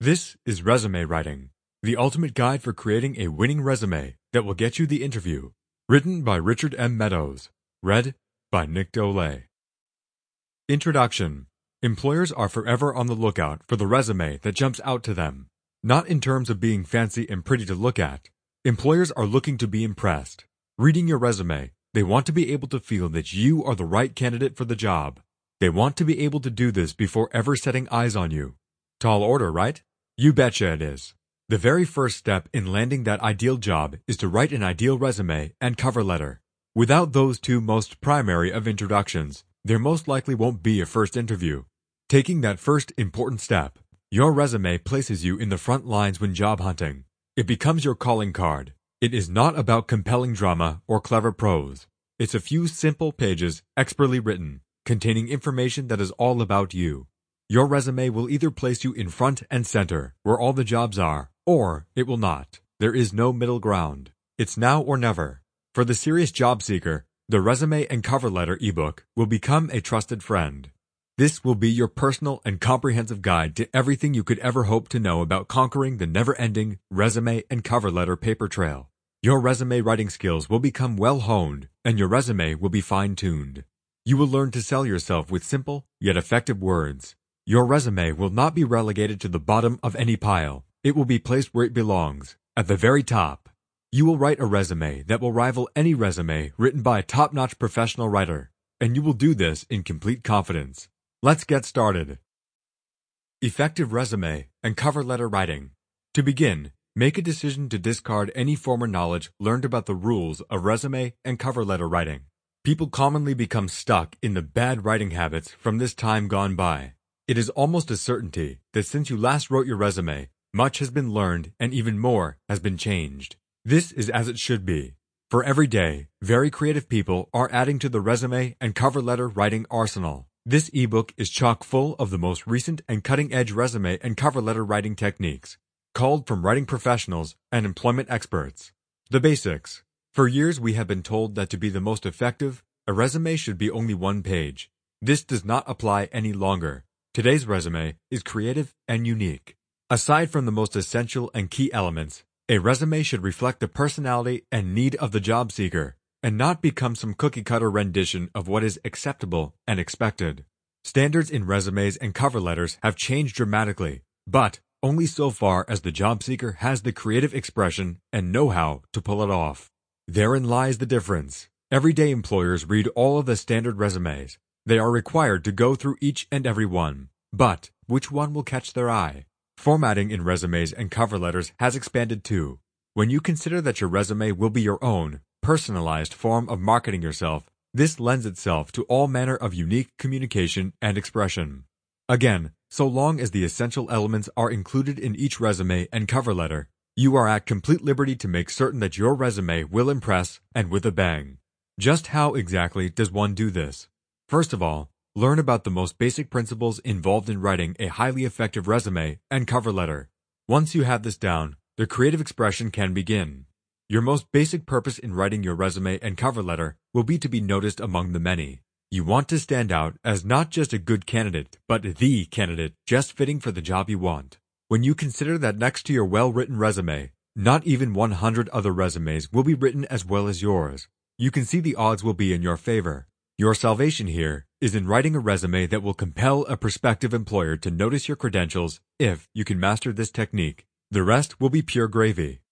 This is Resume Writing, the ultimate guide for creating a winning resume that will get you the interview. Written by Richard M. Meadows. Read by Nick Dole. Introduction. Employers are forever on the lookout for the resume that jumps out to them. Not in terms of being fancy and pretty to look at. Employers are looking to be impressed. Reading your resume, they want to be able to feel that you are the right candidate for the job. They want to be able to do this before ever setting eyes on you. Tall order, right? You betcha it is. The very first step in landing that ideal job is to write an ideal resume and cover letter. Without those two most primary of introductions, there most likely won't be a first interview. Taking that first important step, your resume places you in the front lines when job hunting. It becomes your calling card. It is not about compelling drama or clever prose. It's a few simple pages, expertly written, containing information that is all about you. Your resume will either place you in front and center, where all the jobs are, or it will not. There is no middle ground. It's now or never. For the serious job seeker, the Resume and Cover Letter ebook will become a trusted friend. This will be your personal and comprehensive guide to everything you could ever hope to know about conquering the never-ending resume and cover letter paper trail. Your resume writing skills will become well-honed, and your resume will be fine-tuned. You will learn to sell yourself with simple, yet effective words. Your resume will not be relegated to the bottom of any pile. It will be placed where it belongs, at the very top. You will write a resume that will rival any resume written by a top-notch professional writer, and you will do this in complete confidence. Let's get started. Effective resume and cover letter writing. To begin, make a decision to discard any former knowledge learned about the rules of resume and cover letter writing. People commonly become stuck in the bad writing habits from this time gone by. It is almost a certainty that since you last wrote your resume, much has been learned and even more has been changed. This is as it should be. For every day, very creative people are adding to the resume and cover letter writing arsenal. This ebook is chock full of the most recent and cutting-edge resume and cover letter writing techniques, culled from writing professionals and employment experts. The basics. For years we have been told that to be the most effective, a resume should be only one page. This does not apply any longer. Today's resume is creative and unique. Aside from the most essential and key elements, a resume should reflect the personality and need of the job seeker, and not become some cookie-cutter rendition of what is acceptable and expected. Standards in resumes and cover letters have changed dramatically, but only so far as the job seeker has the creative expression and know-how to pull it off. Therein lies the difference. Everyday employers read all of the standard resumes. They are required to go through each and every one. But which one will catch their eye? Formatting in resumes and cover letters has expanded too. When you consider that your resume will be your own, personalized form of marketing yourself, this lends itself to all manner of unique communication and expression. Again, so long as the essential elements are included in each resume and cover letter, you are at complete liberty to make certain that your resume will impress and with a bang. Just how exactly does one do this? First of all, learn about the most basic principles involved in writing a highly effective resume and cover letter. Once you have this down, the creative expression can begin. Your most basic purpose in writing your resume and cover letter will be to be noticed among the many. You want to stand out as not just a good candidate, but the candidate just fitting for the job you want. When you consider that next to your well-written resume, not even 100 other resumes will be written as well as yours, you can see the odds will be in your favor. Your salvation here is in writing a resume that will compel a prospective employer to notice your credentials if you can master this technique. The rest will be pure gravy.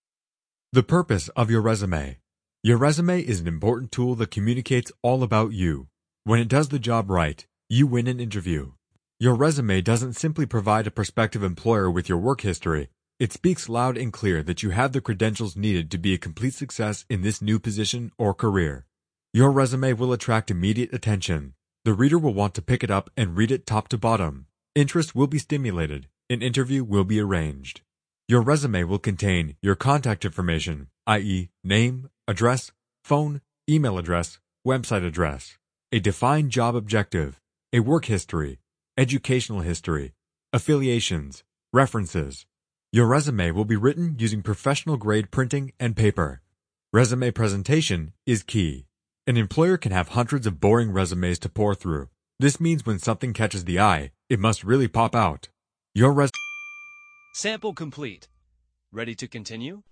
The purpose of your resume. Your resume is an important tool that communicates all about you. When it does the job right, you win an interview. Your resume doesn't simply provide a prospective employer with your work history. It speaks loud and clear that you have the credentials needed to be a complete success in this new position or career. Your resume will attract immediate attention. The reader will want to pick it up and read it top to bottom. Interest will be stimulated. An interview will be arranged. Your resume will contain your contact information, i.e., name, address, phone, email address, website address, a defined job objective, a work history, educational history, affiliations, references. Your resume will be written using professional-grade printing and paper. Resume presentation is key. An employer can have hundreds of boring resumes to pour through. This means when something catches the eye, it must really pop out. Your resume Sample complete. Ready to continue?